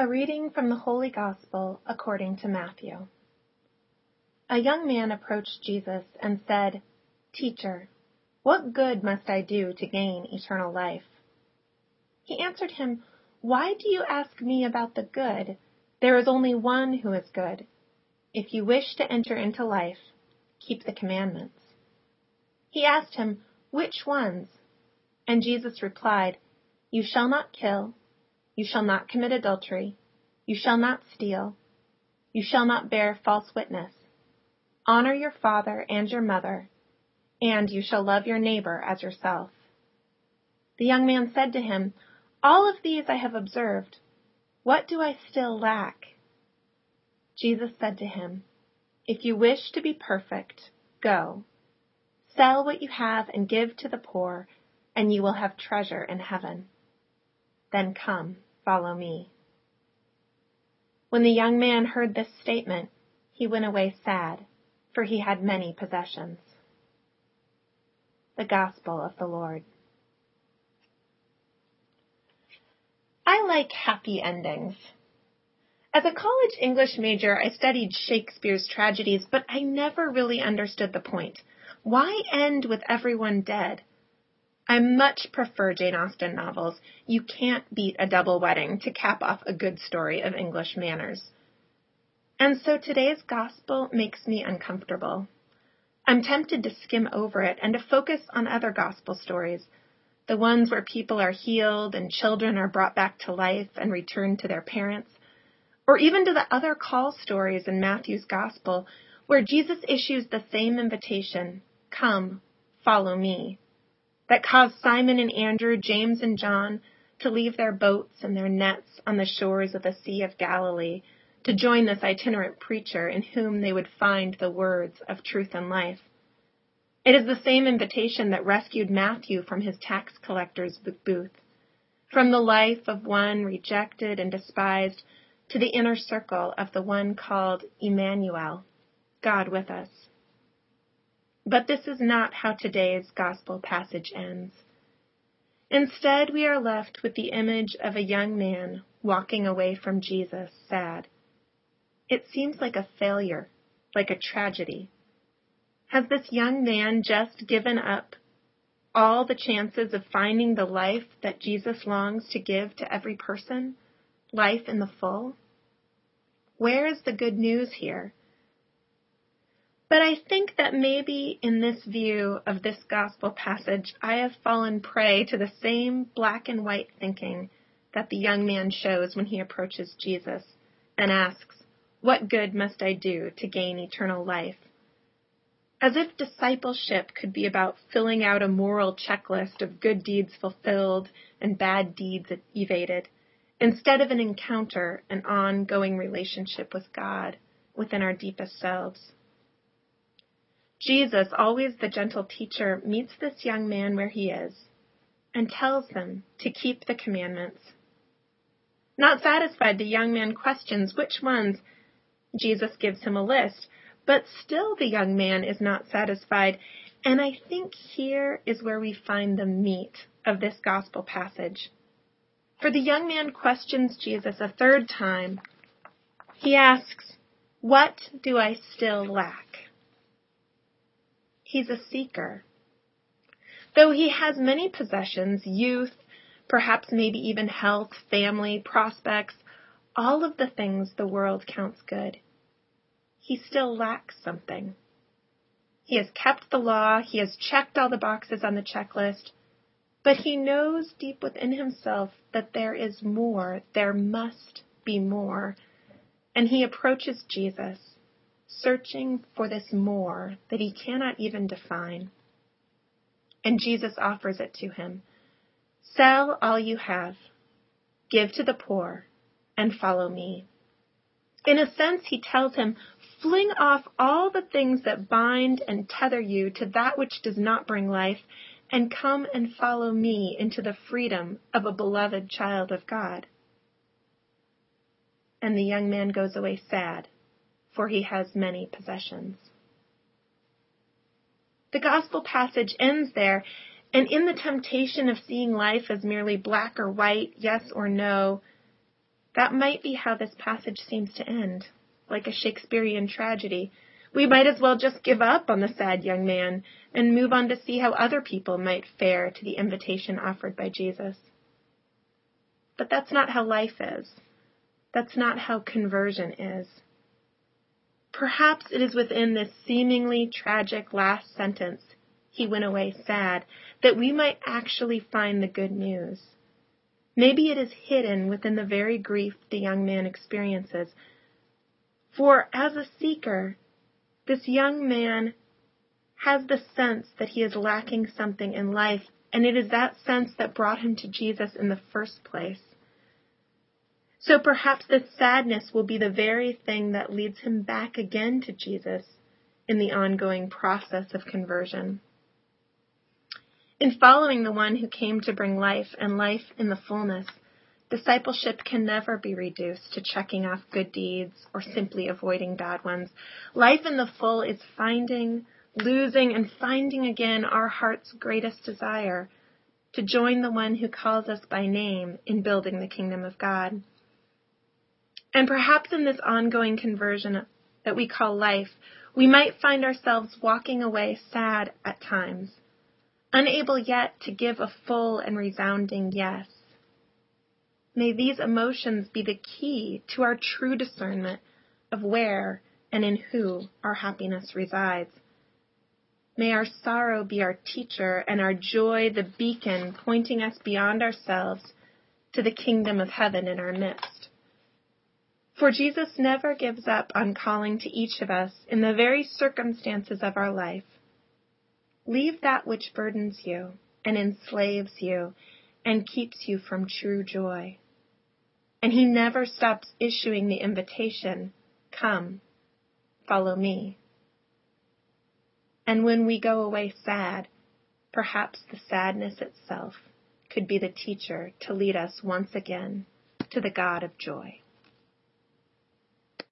A reading from the Holy Gospel according to Matthew. A young man approached Jesus and said, "Teacher, what good must I do to gain eternal life?" He answered him, "Why do you ask me about the good? There is only one who is good. If you wish to enter into life, keep the commandments." He asked him, "Which ones?" And Jesus replied, "You shall not kill. You shall not commit adultery. You shall not steal. You shall not bear false witness. Honor your father and your mother, and you shall love your neighbor as yourself." The young man said to him, "All of these I have observed. What do I still lack?" Jesus said to him, "If you wish to be perfect, go. Sell what you have and give to the poor, and you will have treasure in heaven. Then come, follow me." When the young man heard this statement, he went away sad, for he had many possessions. The Gospel of the Lord. I like happy endings. As a college English major, I studied Shakespeare's tragedies, but I never really understood the point. Why end with everyone dead? I much prefer Jane Austen novels. You can't beat a double wedding to cap off a good story of English manners. And so today's gospel makes me uncomfortable. I'm tempted to skim over it and to focus on other gospel stories, the ones where people are healed and children are brought back to life and returned to their parents, or even to the other call stories in Matthew's gospel where Jesus issues the same invitation, "Come, follow me," that caused Simon and Andrew, James and John to leave their boats and their nets on the shores of the Sea of Galilee to join this itinerant preacher in whom they would find the words of truth and life. It is the same invitation that rescued Matthew from his tax collector's booth, from the life of one rejected and despised to the inner circle of the one called Emmanuel, God with us. But this is not how today's gospel passage ends. Instead, we are left with the image of a young man walking away from Jesus, sad. It seems like a failure, like a tragedy. Has this young man just given up all the chances of finding the life that Jesus longs to give to every person, life in the full? Where is the good news here? But I think that maybe in this view of this gospel passage, I have fallen prey to the same black and white thinking that the young man shows when he approaches Jesus and asks, "What good must I do to gain eternal life?" As if discipleship could be about filling out a moral checklist of good deeds fulfilled and bad deeds evaded, instead of an encounter, an ongoing relationship with God within our deepest selves. Jesus, always the gentle teacher, meets this young man where he is and tells him to keep the commandments. Not satisfied, the young man questions which ones. Jesus gives him a list, but still the young man is not satisfied, and I think here is where we find the meat of this gospel passage. For the young man questions Jesus a third time. He asks, "What do I still lack?" He's a seeker. Though he has many possessions, youth, perhaps maybe even health, family, prospects, all of the things the world counts good, he still lacks something. He has kept the law, he has checked all the boxes on the checklist, but he knows deep within himself that there is more, there must be more, and he approaches Jesus, searching for this more that he cannot even define. And Jesus offers it to him. "Sell all you have, give to the poor, and follow me." In a sense, he tells him, fling off all the things that bind and tether you to that which does not bring life, and come and follow me into the freedom of a beloved child of God. And the young man goes away sad, for he has many possessions. The gospel passage ends there, and in the temptation of seeing life as merely black or white, yes or no, That might be how this passage seems to end, like a Shakespearean tragedy. We might as well just give up on the sad young man and move on to see how other people might fare to the invitation offered by Jesus. But that's not how life is. That's not how conversion is. Perhaps it is within this seemingly tragic last sentence, "He went away sad," that we might actually find the good news. Maybe it is hidden within the very grief the young man experiences. For as a seeker, this young man has the sense that he is lacking something in life, and it is that sense that brought him to Jesus in the first place. So perhaps this sadness will be the very thing that leads him back again to Jesus in the ongoing process of conversion. In following the one who came to bring life and life in the fullness, discipleship can never be reduced to checking off good deeds or simply avoiding bad ones. Life in the full is finding, losing, and finding again our heart's greatest desire, to join the one who calls us by name in building the kingdom of God. And perhaps in this ongoing conversion that we call life, we might find ourselves walking away sad at times, unable yet to give a full and resounding yes. May these emotions be the key to our true discernment of where and in who our happiness resides. May our sorrow be our teacher and our joy the beacon pointing us beyond ourselves to the kingdom of heaven in our midst. For Jesus never gives up on calling to each of us in the very circumstances of our life. Leave that which burdens you and enslaves you and keeps you from true joy. And he never stops issuing the invitation, "Come, follow me." And when we go away sad, perhaps the sadness itself could be the teacher to lead us once again to the God of joy.